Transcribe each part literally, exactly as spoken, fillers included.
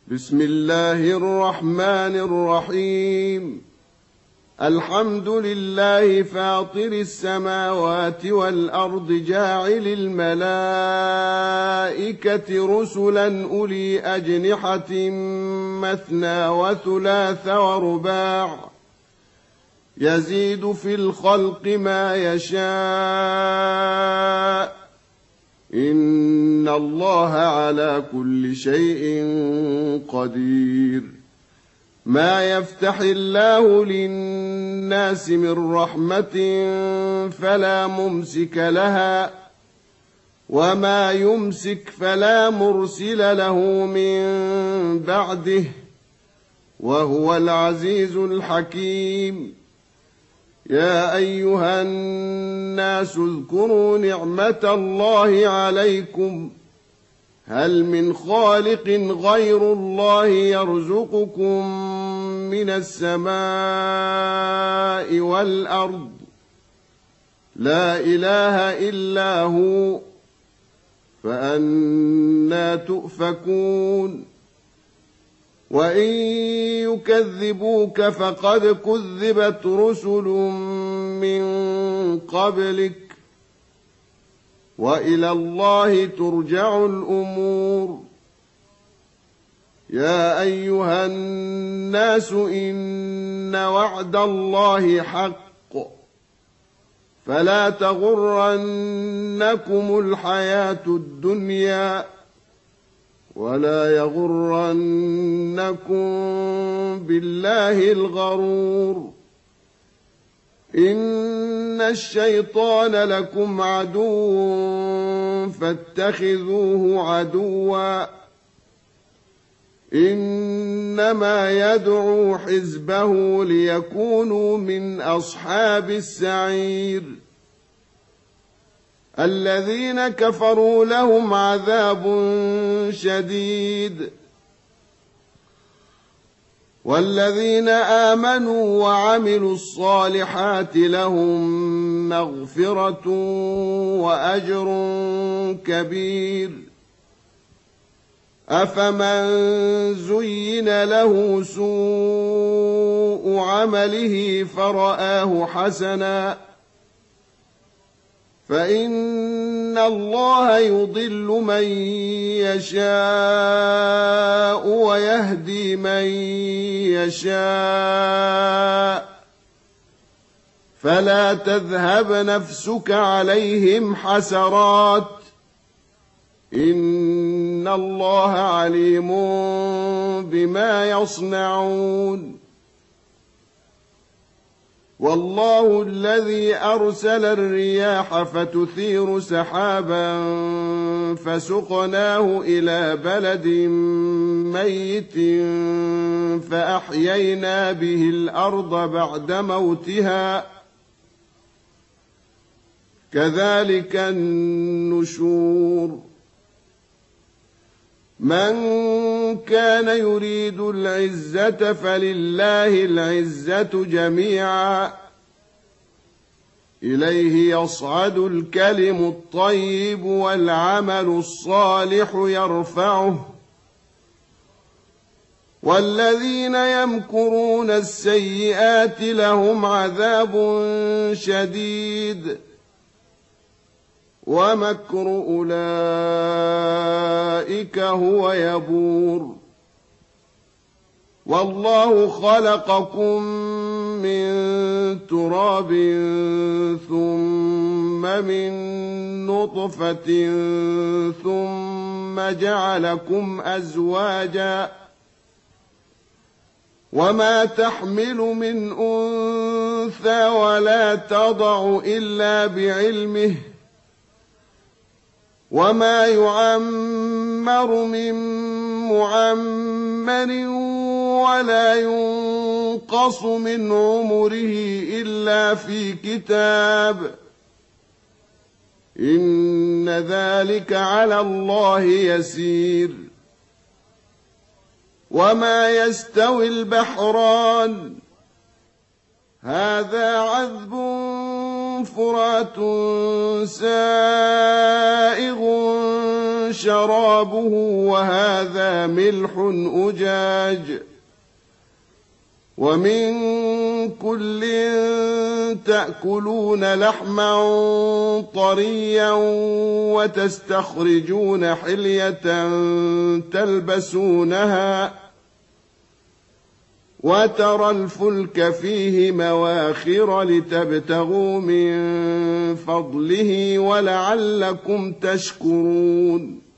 بسم الله الرحمن الرحيم. الحمد لله فاطر السماوات والأرض جاعل الملائكة رسلا أولي أجنحة مثنى وثلاث ورباع يزيد في الخلق ما يشاء إن الله على كل شيء قدير. ما يفتح الله للناس من رحمة فلا ممسك لها وما يمسك فلا مرسل له من بعده وهو العزيز الحكيم. يا أيها الناس اذكروا نعمة الله عليكم هل من خالق غير الله يرزقكم من السماء والأرض لا إله إلا هو فأنى تؤفكون. وإن يكذبوك فقد كذبت رسل من قبلك وإلى الله ترجع الأمور. يا أيها الناس إن وعد الله حق فلا تغرنكم الحياة الدنيا ولا يغرنكم بالله الغرور. إن الشيطان لكم عدو فاتخذوه عدوا إنما يدعو حزبه ليكونوا من أصحاب السعير. الذين كفروا لهم عذاب شديد والذين آمنوا وعملوا الصالحات لهم مغفرة وأجر كبير. أفمن زين له سوء عمله فرآه حسنا فإن الله يضل من يشاء ويهدي من يشاء فلا تذهب نفسك عليهم حسرات إن الله عليم بما يصنعون. والله الذي أرسل الرياح فتثير سحابا فسقناه إلى بلد ميت فأحيينا به الأرض بعد موتها كذلك النشور. من كان يريد العزة فلله العزة جميعا إليه يصعد الكلم الطيب والعمل الصالح يرفعه والذين يمكرون السيئات لهم عذاب شديد ومكر أولئك هو يبور. والله خلقكم من تراب ثم من نطفة ثم جعلكم أزواجا وما تحمل من أنثى ولا تضع إلا بعلمه وما يعمر من معمر ولا ينقص من عمره إلا في كتاب إن ذلك على الله يسير. وما يستوي البحران هذا عذب فرات سائغ شرابه وهذا ملح أجاج ومن كل تأكلون لحما طريا وتستخرجون حلية تلبسونها وترى الفلك فيه مواخر لتبتغوا من فضله ولعلكم تشكرون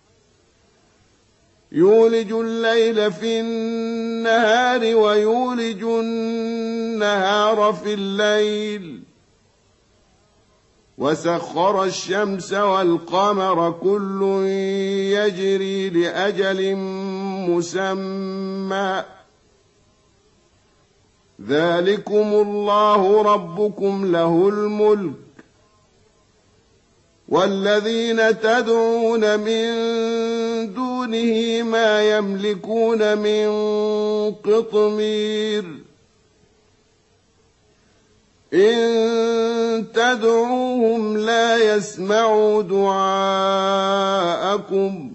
يولج الليل في النهار ويولج النهار في الليل وسخر الشمس والقمر كل يجري لأجل مسمى ذلكم الله ربكم له الملك والذين تدعون من دونه ما يملكون من قطمير إن تدعوهم لا يسمعوا دعاءكم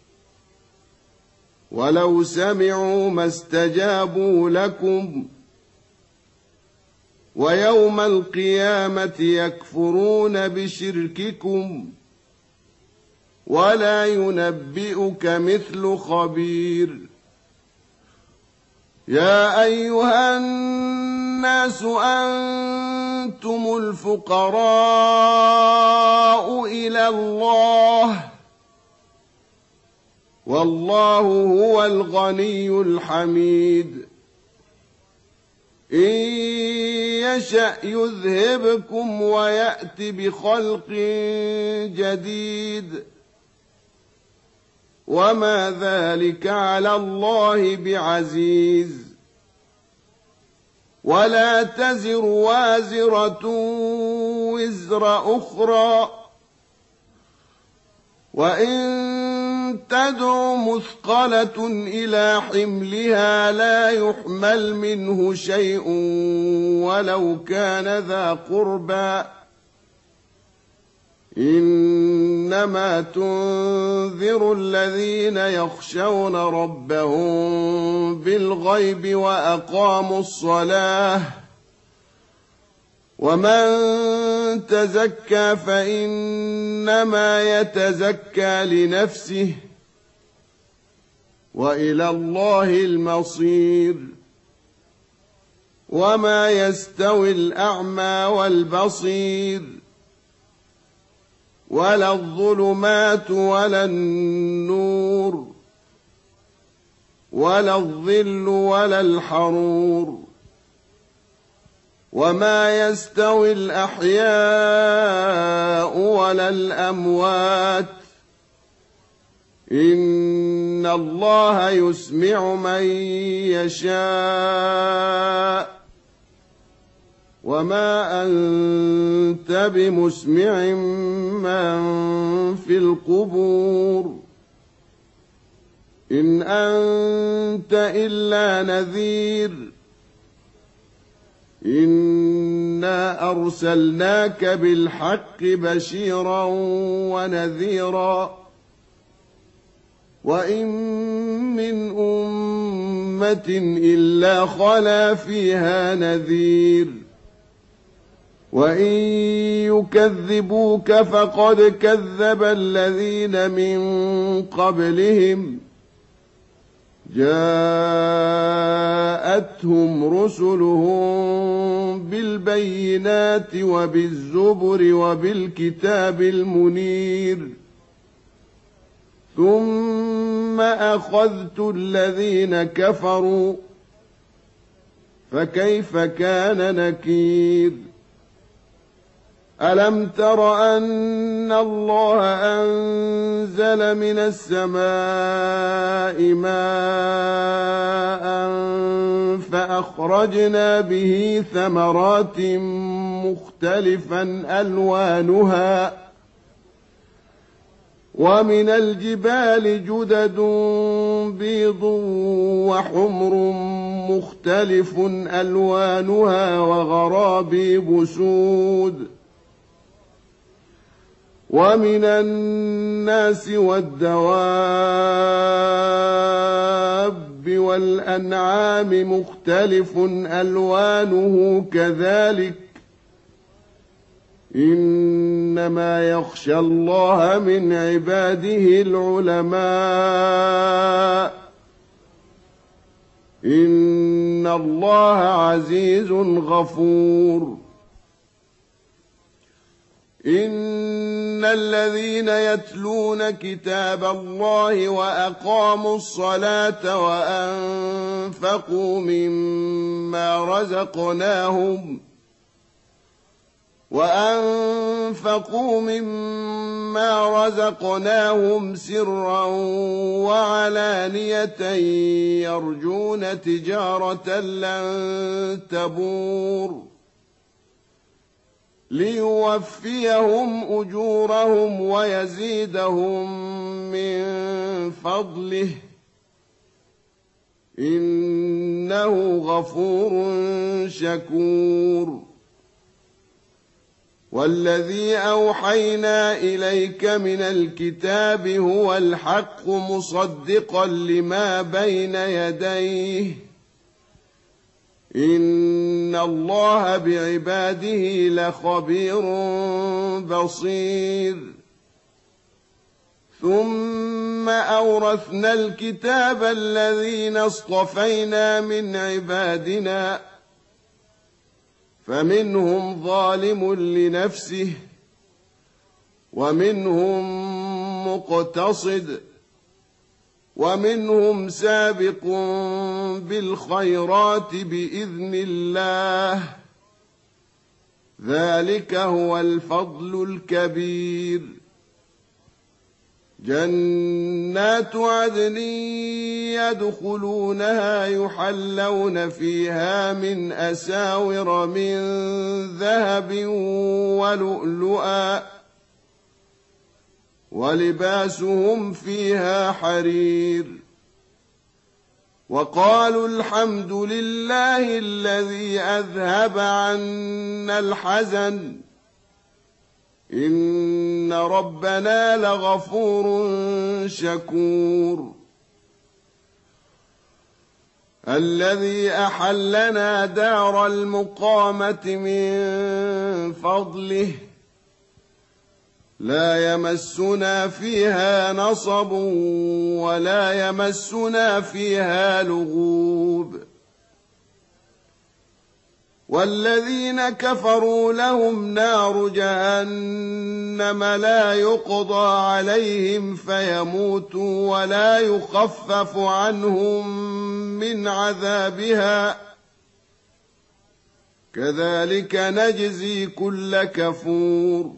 ولو سمعوا ما استجابوا لكم ويوم القيامة يكفرون بشرككم ولا ينبئك مثل خبير يا أيها الناس أنتم الفقراء إلى الله والله هو الغني الحميد إن يشأ يذهبكم ويأت بخلق جديد وما ذلك على الله بعزيز ولا تزر وازرة وزر أخرى وإن تدع مثقلة إلى حملها لا يحمل منه شيء ولو كان ذا قربى إنما تنذر الذين يخشون ربهم بالغيب وأقاموا الصلاة ومن تزكى فإنما يتزكى لنفسه وإلى الله المصير وما يستوي الأعمى والبصير ولا الظلمات ولا النور ولا الظل ولا الحرور وما يستوي الأحياء ولا الأموات إن الله يسمع من يشاء وما أنت بمسمع من في القبور إن أنت إلا نذير إنا أرسلناك بالحق بشيرا ونذيرا وإن من أمة إلا خلا فيها نذير وإن يكذبوك فقد كذب الذين من قبلهم جاءتهم رسلهم بالبينات وبالزبر وبالكتاب المنير ثم أخذت الذين كفروا فكيف كان نكير ألم تر أن الله أنزل من السماء ماء فأخرجنا به ثمرات مختلفا ألوانها ومن الجبال جدد بيض وحمر مختلف ألوانها وغرابيب سود ومن الناس والدواب والأنعام مختلف ألوانه كذلك إنما يخشى الله من عباده العلماء إن الله عزيز غفور إن الذين يتلون كتاب الله وأقاموا الصلاة وأنفقوا مما رزقناهم وأنفقوا مما رزقناهم سرا وعلانية يرجون تجارة لن تبور ليوفيهم أجورهم ويزيدهم من فضله إنه غفور شكور والذي أوحينا إليك من الكتاب هو الحق مصدقا لما بين يديه إن الله بعباده لخبير بصير ثم أورثنا الكتاب الذين اصطفينا من عبادنا فمنهم ظالم لنفسه ومنهم مقتصد ومنهم سابق بالخيرات بإذن الله ذلك هو الفضل الكبير جنات عدن يدخلونها يحلون فيها من أساور من ذهب ولؤلؤا ولباسهم فيها حرير وقالوا الحمد لله الذي أذهب عنا الحزن إن ربنا لغفور شكور الذي أحلنا دار المقامة من فضله لا يمسنا فيها نصب ولا يمسنا فيها لغوب والذين كفروا لهم نار جهنم لا يقضى عليهم فيموتوا ولا يخفف عنهم من عذابها كذلك نجزي كل كفور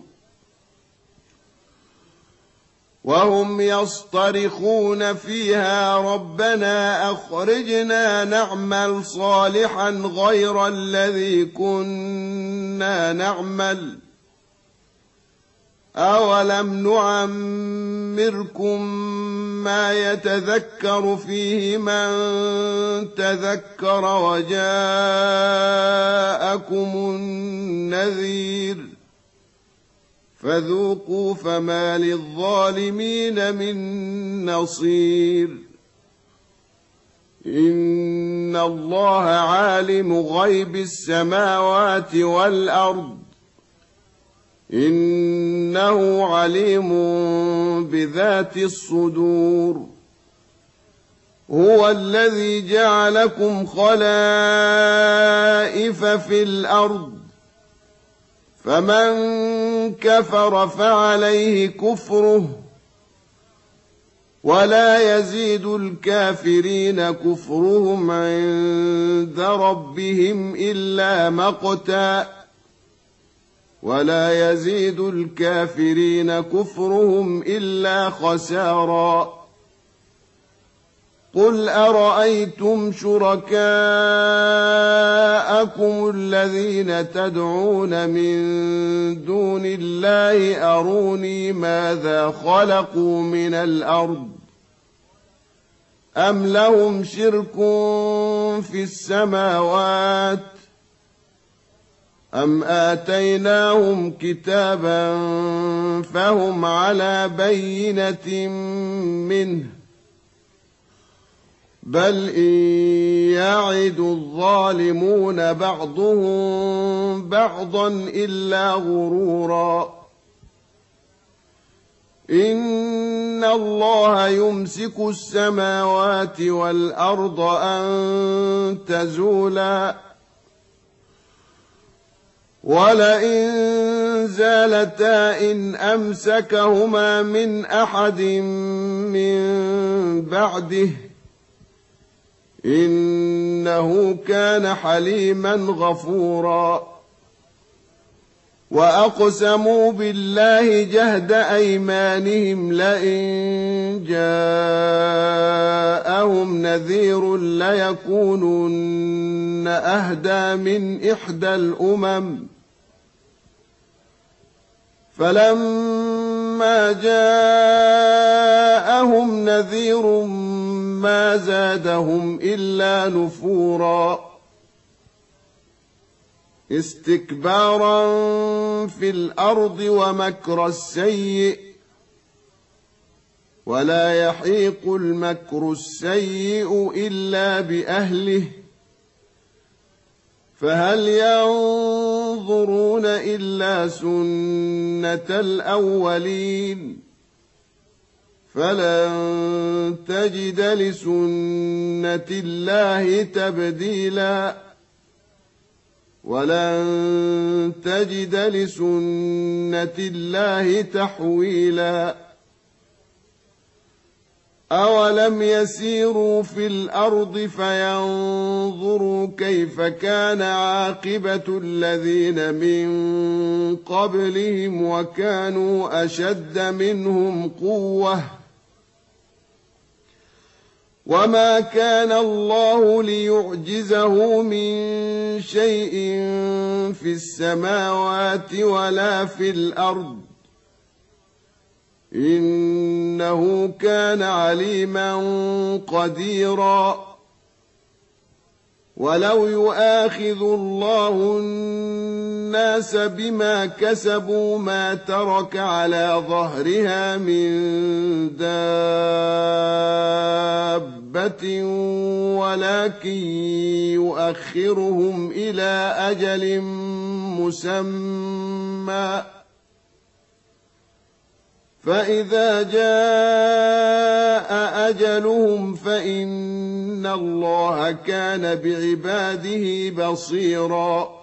وهم يصطرخون فيها ربنا أخرجنا نعمل صالحا غير الذي كنا نعمل أولم نعمركم ما يتذكر فيه من تذكر وجاءكم النذير فذوقوا فما للظالمين من نصير إن الله عالم غيب السماوات والأرض إنه عليم بذات الصدور هو الذي جعلكم خلائف في الأرض فمن كفر فعليه كفره ولا يزيد الكافرين كفرهم عند ربهم إلا مقتا ولا يزيد الكافرين كفرهم إلا خسارا قل أرأيتم شركاءكم الذين تدعون من دون الله أروني ماذا خلقوا من الأرض أم لهم شرك في السماوات أم آتيناهم كتابا فهم على بينة منه بل إن يعد الظالمون بعضهم بعضا إلا غرورا إن الله يمسك السماوات والأرض أن تزولا ولئن زالتا إن أمسكهما من أحد من بعده إنه كان حليما غفورا وأقسموا بالله جهد أيمانهم لئن جاءهم نذير ليكونن أهدى من إحدى الأمم فلما جاءهم نذير ما زادهم إلا نفورا استكبارا في الأرض ومكر السيء ولا يحيق المكر السيء إلا بأهله فهل ينظرون إلا سنة الأولين فلن تجد لسنة الله تبديلا ولن تجد لسنة الله تحويلا أولم يسيروا في الأرض فينظروا كيف كان عاقبة الذين من قبلهم وكانوا أشد منهم قوة وما كان الله ليعجزه من شيء في السماوات ولا في الأرض إنه كان عليما قديرا ولو يؤاخذ الله الناس بما كسبوا ما ترك على ظهرها من دابة ولكن يؤخرهم إلى أجل مسمى فإذا جاء أجلهم فإن الله كان بعباده بصيرا